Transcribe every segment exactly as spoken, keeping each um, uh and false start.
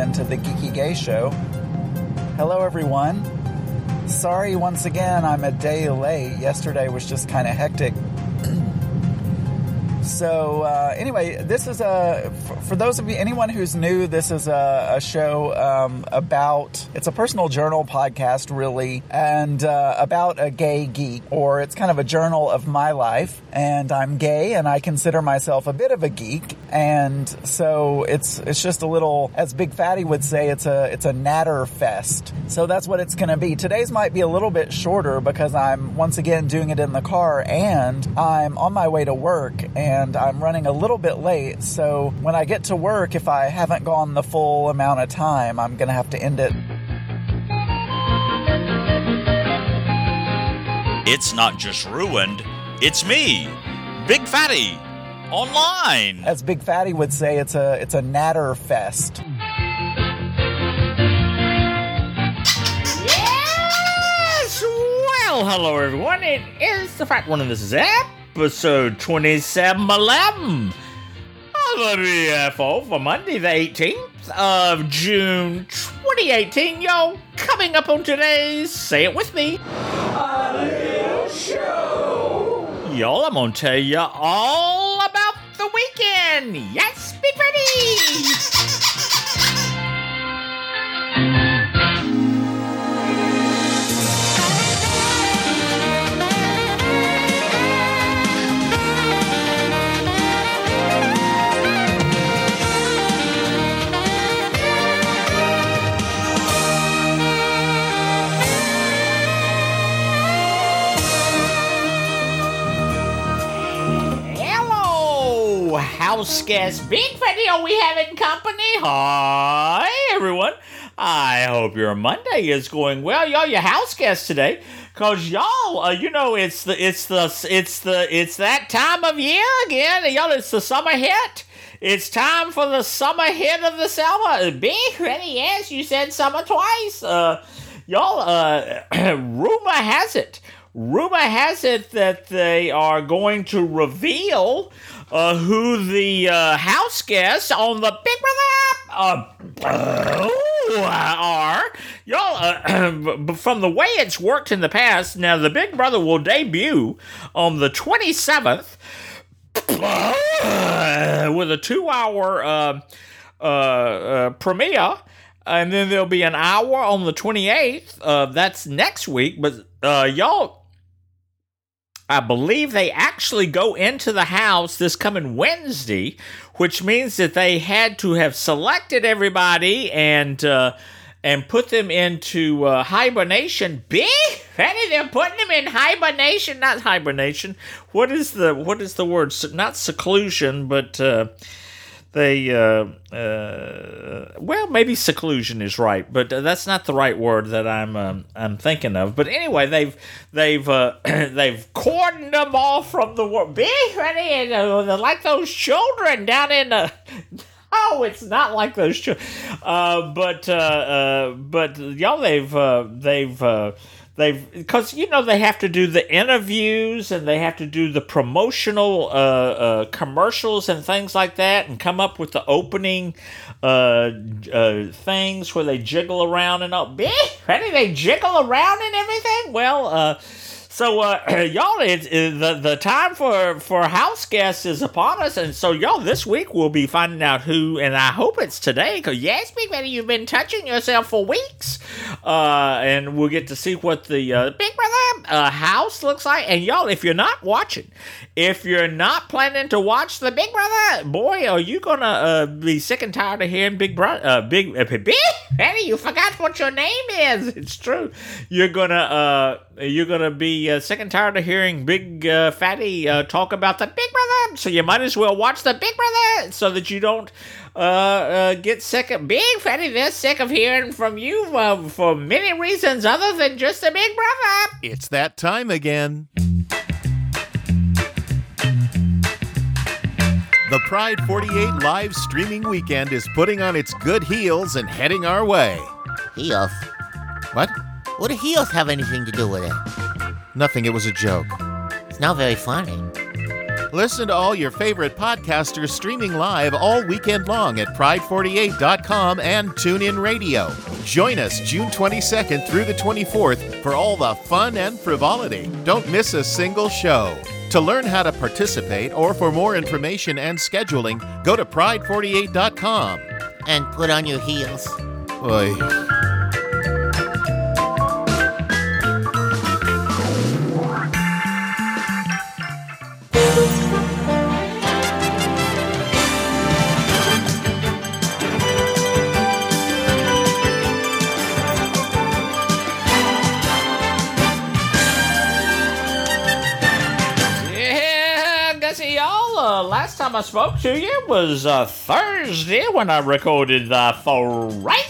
into the Geeky Gay Show. Hello, everyone. Sorry once again, I'm a day late. Yesterday was just kind of hectic. So, uh, anyway, this is a, for, for those of you, anyone who's new, this is a, a show um, about, it's a personal journal podcast, really, and uh, about a gay geek, or it's kind of a journal of my life, and I'm gay, and I consider myself a bit of a geek, and so it's it's just a little, as Big Fatty would say, it's a it's a natter fest. So that's what it's going to be. Today's might be a little bit shorter because I'm, once again, doing it in the car, and I'm on my way to work, and And I'm running a little bit late, so when I get to work, if I haven't gone the full amount of time, I'm going to have to end it. It's not just ruined, it's me, Big Fatty, online. As Big Fatty would say, it's a it's a natter fest. Yes! Well, hello everyone, it is the Fat One, and this is App. Episode twenty-seven eleven of the B F O for Monday the eighteenth of June twenty eighteen. Yo, coming up on today's Say It With Me, A Little Show. Y'all, I'm gonna tell you all about the weekend. Yes, Big Freddy. House guest Big Fatty, are we having company? Hi, everyone. I hope your Monday is going well. Y'all, your house guest today, cause y'all, uh, you know, it's the, it's the, it's the, it's that time of year again. Y'all, it's the summer hit. It's time for the summer hit of the summer. Big Fatty, yes, you said summer twice. Uh, y'all, uh, rumor has it, rumor has it that they are going to reveal Uh, who the uh, house guests on the Big Brother app uh, are. Y'all, uh, from the way it's worked in the past, now the Big Brother will debut on the twenty-seventh uh, with a two-hour uh, uh, uh, premiere, and then there'll be an hour on the twenty-eighth. Uh, that's next week, but uh, y'all, I believe they actually go into the house this coming Wednesday, which means that they had to have selected everybody and uh, and put them into uh, hibernation. Big Fatty, they're putting them in hibernation, not hibernation. What is the what is the word? Not seclusion, but uh, they uh, uh, well, maybe seclusion is right, but that's not the right word that I'm um, I'm thinking of. But anyway, they've they've uh, they've cordoned them off from the world. Big Fatty, and uh, they're like those children down in the. Oh, it's not like those children. Uh, but uh, uh, but y'all, they've uh, they've. Uh, They've, because, you know, they have to do the interviews and they have to do the promotional uh, uh, commercials and things like that and come up with the opening uh, uh, things where they jiggle around and all. Big Fatty, they jiggle around and everything? Well, uh, so, uh, y'all, it's, it, the, the time for, for house guests is upon us, and so, y'all, this week we'll be finding out who, and I hope it's today, because, yes, Big Fatty, you've been touching yourself for weeks, uh, and we'll get to see what the uh, Big Brother uh, house looks like, and, y'all, if you're not watching, if you're not planning to watch the Big Brother, boy, are you gonna uh, be sick and tired of hearing Big Brother, uh, Big, uh, Big Fatty, you forgot what your name is, it's true, you're gonna, uh, you're gonna be Uh, sick and tired of hearing Big uh, Fatty uh, talk about the Big Brother, so you might as well watch the Big Brother so that you don't uh, uh, get sick of Big Fatty. They're sick of hearing from you uh, for many reasons other than just the Big Brother. It's that time again. The Pride forty-eight live streaming weekend is putting on its good heels and heading our way. Heels? What? What do heels have anything to do with it? Nothing, it was a joke. It's not very funny. Listen to all your favorite podcasters streaming live all weekend long at pride forty-eight dot com and TuneIn Radio. Join us June twenty-second through the twenty-fourth for all the fun and frivolity. Don't miss a single show. To learn how to participate or for more information and scheduling, go to pride forty-eight dot com. And put on your heels. Oy. Last time I spoke to you was uh, Thursday when I recorded the Fright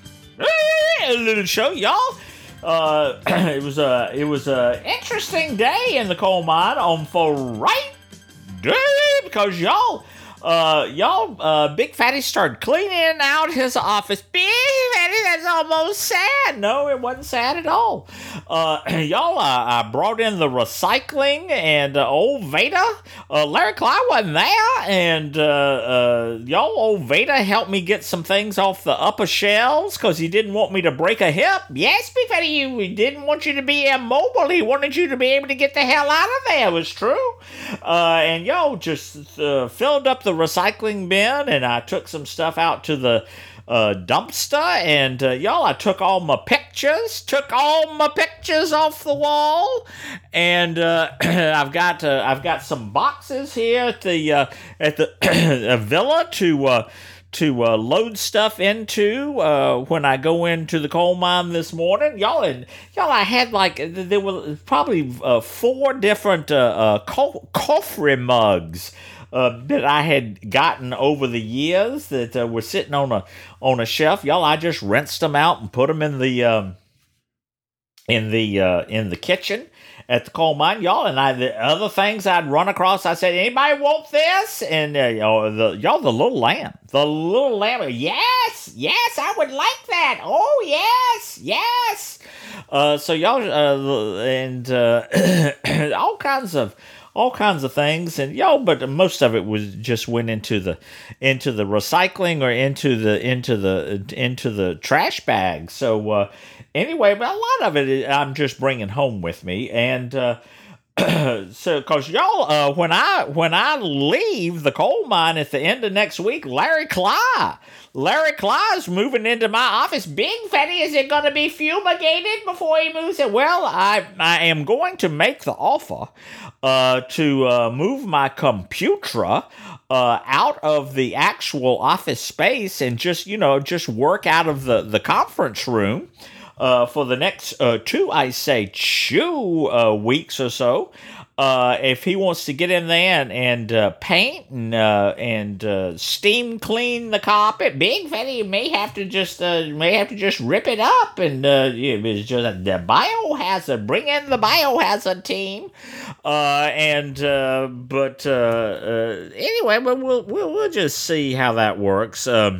a little show, y'all. Uh, it was a it was a interesting day in the coal mine on Fright Day because y'all uh y'all uh Big Fatty started cleaning out his office. Big Fatty, that's almost sad. No, it wasn't sad at all. Uh, y'all, uh, I brought in the recycling and uh, old Veda. Uh, Larry Clyde wasn't there, and uh, uh, y'all, old Veda helped me get some things off the upper shelves because he didn't want me to break a hip. Yes, Big Fatty, you, he didn't want you to be immobile. He wanted you to be able to get the hell out of there. It was true. Uh, and y'all just uh, filled up the recycling bin, and I took some stuff out to the Uh, dumpster, and uh, y'all, I took all my pictures, took all my pictures off the wall, and uh, I've got uh, I've got some boxes here at the uh, at the villa to uh, to uh, load stuff into uh, when I go into the coal mine this morning, y'all. And y'all, I had like there were probably uh, four different uh, uh, co- coffee mugs. Uh, that I had gotten over the years that uh, were sitting on a on a shelf, y'all. I just rinsed them out and put them in the um, in the uh, in the kitchen at the coal mine, y'all. And I the other things I'd run across, I said, "Anybody want this?" And uh, y'all, the y'all, the little lamb, the little lamb. Yes, yes, I would like that. Oh yes, yes. Uh, so y'all uh, and uh, all kinds of. all kinds of things, and y'all, but most of it was just went into the into the recycling or into the into the into the trash bag. So uh, anyway, but a lot of it I'm just bringing home with me, and uh, so because y'all, uh, when I when I leave the coal mine at the end of next week, Larry Clyde. Larry Clyde's moving into my office. Big Fatty, is it going to be fumigated before he moves it? Well, I I am going to make the offer uh, to uh, move my computer uh, out of the actual office space and just, you know, just work out of the, the conference room uh, for the next uh, two, I say, two uh, weeks or so. Uh, if he wants to get in there and, and uh, paint and uh, and uh, steam clean the carpet, Big Fatty may have to just uh, may have to just rip it up, and uh, it's just the biohazard. Bring in the biohazard team, uh, and uh, but uh, uh, anyway, but we'll we'll we'll just see how that works. Um,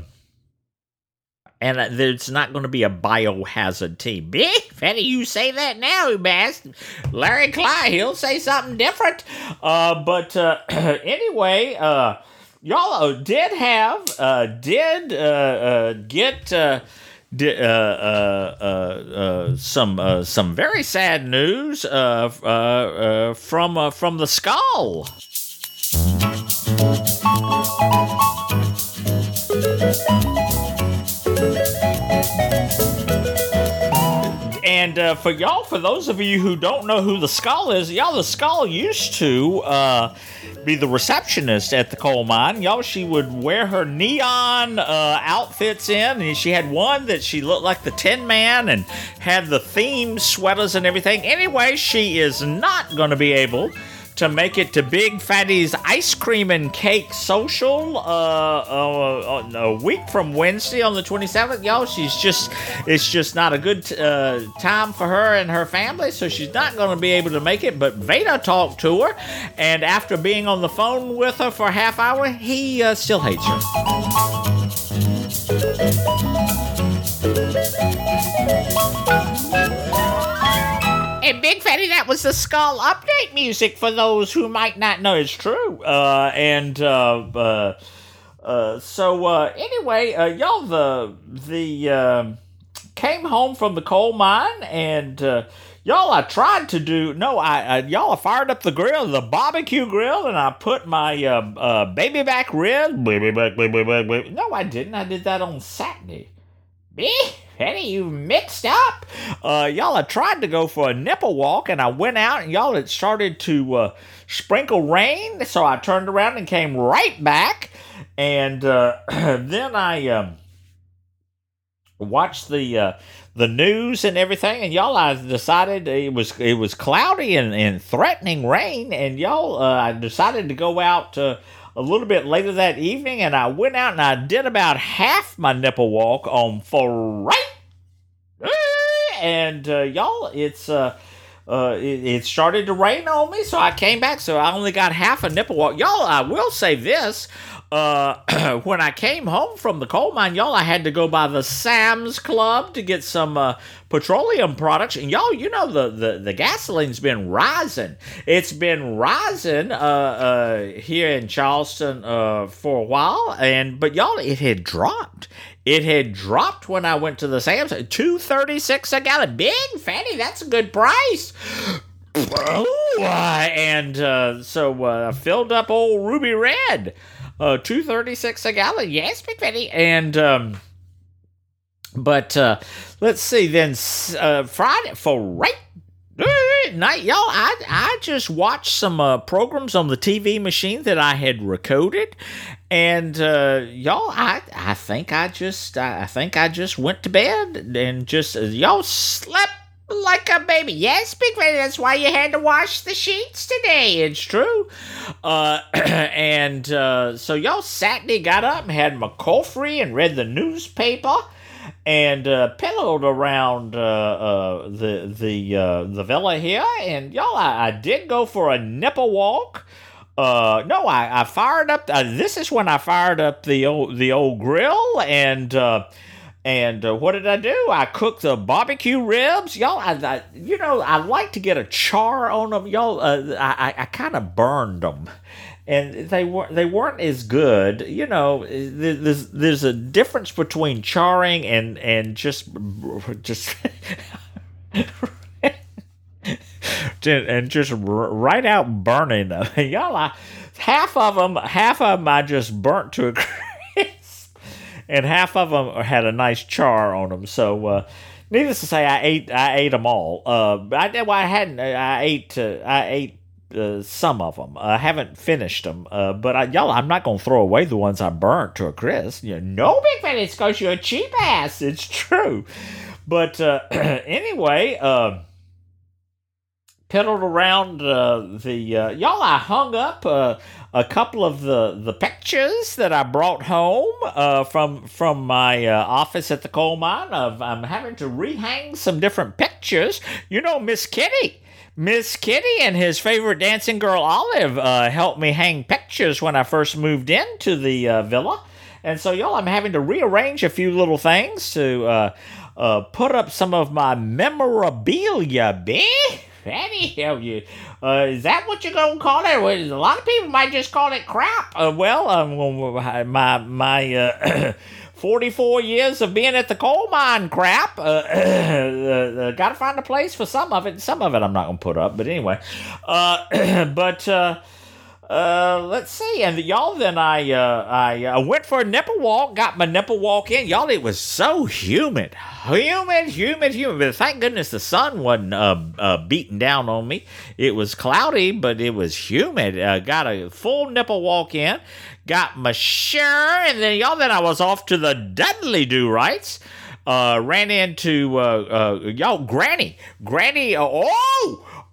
And there's not going to be a biohazard team. Big Fatty, you say that now, Bass. Larry Clyde, he'll say something different. Uh, but uh, anyway, uh, y'all did have, uh, did uh, uh, get uh, did, uh, uh, uh, uh, some uh, some very sad news uh, uh, uh, from uh, from the Skull. And uh, for y'all, for those of you who don't know who the Skull is, y'all, the Skull used to uh, be the receptionist at the coal mine. Y'all, she would wear her neon uh, outfits in, and she had one that she looked like the Tin Man and had the theme sweaters and everything. Anyway, she is not going to be able to make it to Big Fatty's ice cream and cake social uh, uh, a week from Wednesday on the twenty-seventh. Y'all, she's just, it's just not a good uh, time for her and her family, so she's not going to be able to make it. But Veda talked to her, and after being on the phone with her for a half hour, he uh, still hates her. Hey, Big Fatty, that was the Skull update music for those who might not know. It's true. Uh, and uh, uh, uh, so uh, anyway, uh, y'all, the the uh, came home from the coal mine, and uh, y'all, I tried to do no, I, I y'all, I fired up the grill, the barbecue grill, and I put my uh, uh, baby back rib. Baby back, baby back, baby. No, I didn't. I did that on Saturday. Me? Eddie, you mixed up. Uh, y'all, I tried to go for a nipple walk, and I went out, and y'all, it started to uh, sprinkle rain, so I turned around and came right back, and uh, then I uh, watched the uh, the news and everything, and y'all, I decided it was it was cloudy and, and threatening rain, and y'all, uh, I decided to go out uh, a little bit later that evening, and I went out and I did about half my nipple walk on Friday. And uh, y'all, it's uh, uh, it, it started to rain on me, so I came back. So I only got half a nipple walk. Y'all, I will say this: uh, when I came home from the coal mine, y'all, I had to go by the Sam's Club to get some uh, petroleum products. And y'all, you know the the, the gasoline's been rising. It's been rising uh, uh, here in Charleston uh, for a while, and but y'all, it had dropped. It had dropped when I went to the Sam's. two thirty-six a gallon. Big Fatty, that's a good price. Ooh, uh, and uh, so I uh, filled up old Ruby Red. Uh, two thirty-six a gallon. Yes, Big Fatty. And, um, but uh, let's see, then uh, Friday, for right night, y'all, I, I just watched some uh, programs on the T V machine that I had recorded. And uh, y'all, I I think I just I, I think I just went to bed and just uh, y'all slept like a baby. Yes, Big Fatty, that's why you had to wash the sheets today. It's true. Uh, and uh, so y'all Saturday got up and had my coffee and read the newspaper and uh, pillowed around uh, uh, the the uh, the villa here. And y'all, I, I did go for a nipple walk. Uh, no, I, I fired up, uh, this is when I fired up the old, the old grill, and, uh, and, uh, what did I do? I cooked the barbecue ribs, y'all, I, I you know, I like to get a char on them, y'all, uh, I, I kind of burned them, and they weren't, they weren't as good, you know, there's, there's a difference between charring and, and just, just, and just right out burning them. Y'all, I, half of them, half of them I just burnt to a crisp, and half of them had a nice char on them. So, uh, needless to say, I ate, I ate them all. Uh, I well, I hadn't, I ate, uh, I ate uh, some of them. I haven't finished them, uh, but I, y'all, I'm not gonna throw away the ones I burnt to a crisp. You know, no, Big Fatty, it's because you're a cheap ass. It's true. But uh, anyway, uh. Piddled around uh, the uh, y'all. I hung up uh, a couple of the, the pictures that I brought home uh, from from my uh, office at the coal mine. Of I'm having to rehang some different pictures. You know, Miss Kitty, Miss Kitty, and his favorite dancing girl Olive uh, helped me hang pictures when I first moved into the uh, villa, and so y'all, I'm having to rearrange a few little things to uh, uh, put up some of my memorabilia, B. Fatty, hell you. Uh, is that what you're gonna call it? Well, a lot of people might just call it crap. Uh, well, um, my my uh, forty-four years of being at the coal mine crap. Uh, uh, uh, gotta find a place for some of it. Some of it I'm not gonna put up, but anyway. Uh, but uh, uh, let's see. And y'all, then I uh, I uh, went for a nipple walk. Got my nipple walk in. Y'all, it was so humid. Humid, humid, humid. But thank goodness the sun wasn't uh, uh, beating down on me. It was cloudy, but it was humid. Uh, got a full nipple walk in. Got my shirt, and then y'all, then I was off to the Dudley Do Rights. Uh, ran into uh, uh, y'all, Granny. Granny, uh, oh!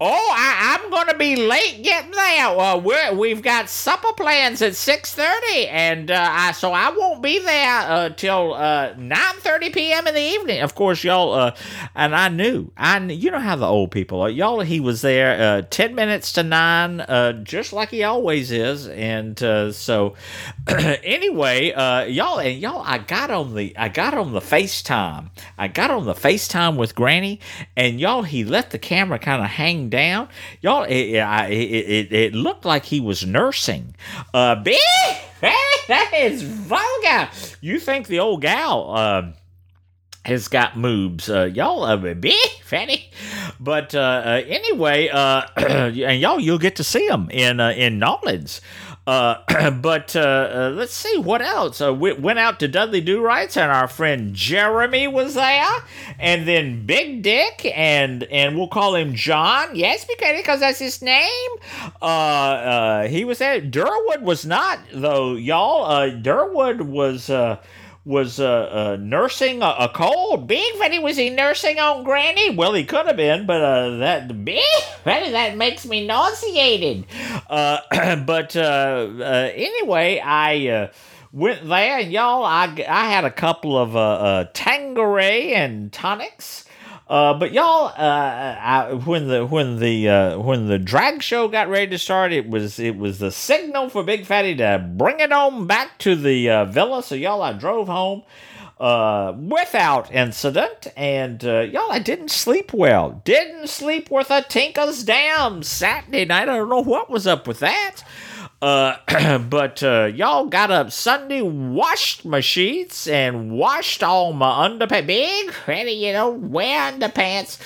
Oh, I, I'm going to be late getting there. Uh, we're, we've got supper plans at six thirty, and uh, I, so I won't be there uh, till uh, nine thirty p.m. in the evening. Of course, y'all, uh, and I knew. I knew, you know how the old people are. Y'all, he was there uh, ten minutes to nine, uh, just like he always is. And uh, so, anyway, uh, y'all, and y'all, I got on the, I got on the FaceTime. I got on the FaceTime with Granny, and y'all, he let the camera kind of hang down. Y'all, it, it, it, it looked like he was nursing. Uh, Big that is vulgar. You think the old gal uh, has got moobs? Uh, y'all, uh, big fatty. But uh, uh, anyway, uh, and y'all, you'll get to see him in uh, in Nolans. Uh, but uh, uh, let's see what else. Uh, we went out to Dudley Do Rights, and our friend Jeremy was there, and then Big Dick, and and we'll call him John. Yes, because that's his name. Uh, uh, he was there. Durwood was not though, y'all. Uh, Durwood was. Uh, was uh, uh, nursing a, a cold. Big Fatty, was he nursing on Granny? Well, he could have been, but uh, that big Fatty, that makes me nauseated. Uh, but uh, uh, anyway, I uh, went there, and y'all, I, I had a couple of uh, uh, Tanqueray and tonics. Uh, but y'all, uh, I, when the when the uh, when the drag show got ready to start, it was it was the signal for Big Fatty to bring it on back to the uh, villa. So y'all, I drove home uh, without incident, and uh, y'all, I didn't sleep well. Didn't sleep worth a tinker's damn Saturday night. I don't know what was up with that. Uh, but uh, y'all got up Sunday, washed my sheets, and washed all my underpants. Big Fatty, you know, wear underpants.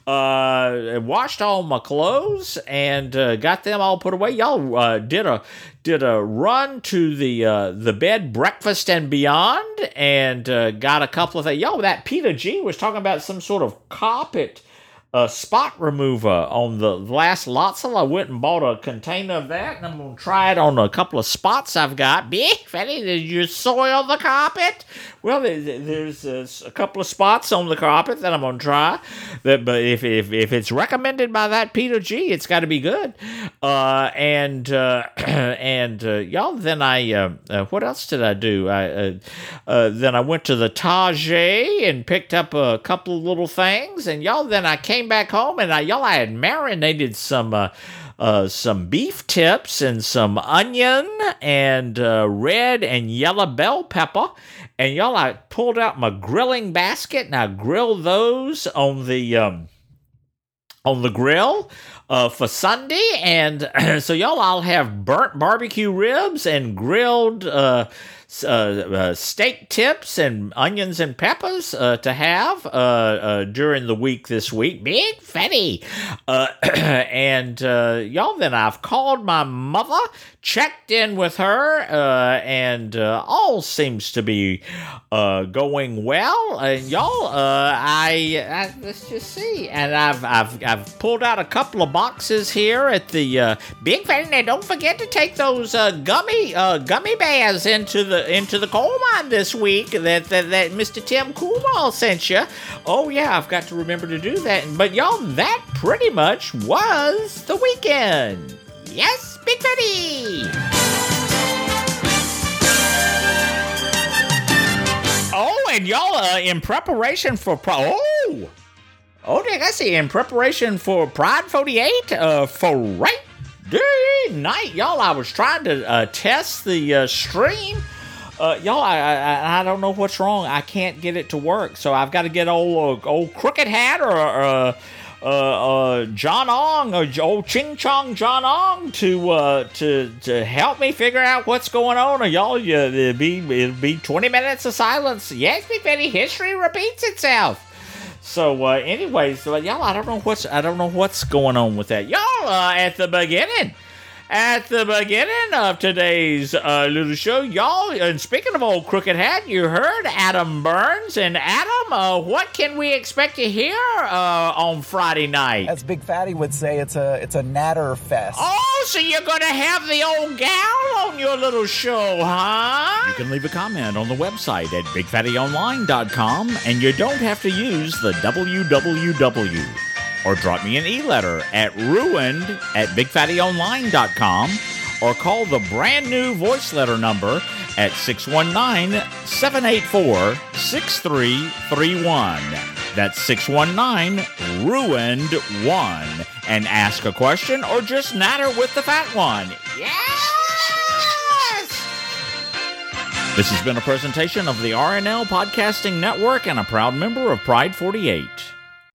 Uh, washed all my clothes and uh, got them all put away. Y'all uh, did a did a run to the uh, the bed breakfast and beyond, and uh, got a couple of things. Y'all, that Peter G was talking about some sort of carpet. A spot remover on the last Lotzel. I went and bought a container of that, and I'm going to try it on a couple of spots I've got. Big Fatty, did you soil the carpet? Well, there's a couple of spots on the carpet that I'm going to try. But if, if if it's recommended by that Peter G, it's got to be good. Uh, and uh, and uh, y'all, then I uh, uh, what else did I do? I uh, uh, then I went to the Tajay and picked up a couple of little things, and y'all, then I came back home, and I, y'all, I had marinated some uh, uh, some beef tips and some onion and uh, red and yellow bell pepper, and y'all, I pulled out my grilling basket, and I grilled those on the um, on the grill uh, for Sunday, and so y'all, I'll have burnt barbecue ribs and grilled uh, uh, uh, steak tips and onions and peppers uh, to have uh, uh, during the week this week. Big Fatty. Uh, and uh, y'all, then I've called my mother, checked in with her, uh, and uh, all seems to be uh, going well. And y'all, uh, I, I let's just see. And I've I've I've pulled out a couple of boxes here at the uh, Big Fatty. Now, don't forget to take those uh, gummy uh, gummy bears into the into the coal mine this week that that, that Mister Tim Kumar sent you. Oh yeah, I've got to remember to do that. But y'all, that pretty much was the weekend. Yes, Big Fatty! Oh, and y'all, uh, in preparation for... Pro- oh! Oh, dang, I see. In preparation for Pride forty-eight, uh, for right night, y'all, I was trying to uh, test the uh, stream. Uh, y'all, I, I I don't know what's wrong. I can't get it to work, so I've got to get old uh, old Crooked Hat or... Uh, Uh, uh, John Ong, or old Ching Chong John Ong, to uh, to to help me figure out what's going on. Or y'all, you, it'll be it'll be twenty minutes of silence. Yes, Big Fatty, history repeats itself. So, uh, anyways, so, y'all, I don't know what's I don't know what's going on with that. Y'all, uh, at the beginning. At the beginning of today's uh, little show, y'all, and speaking of old Crooked Hat, you heard Adam Burns. And Adam, uh, what can we expect to hear uh, on Friday night? As Big Fatty would say, it's a it's a natter fest. Oh, so you're going to have the old gal on your little show, huh? You can leave a comment on the website at big fatty online dot com, and you don't have to use the W W W. or drop me an e-letter at ruined at big fatty online dot com, or call the brand new voice letter number at six one nine, seven eight four, six three three one. That's six one nine, ruined one. And ask a question or just natter with the fat one. Yes! This has been a presentation of the R N L Podcasting Network and a proud member of Pride forty-eight.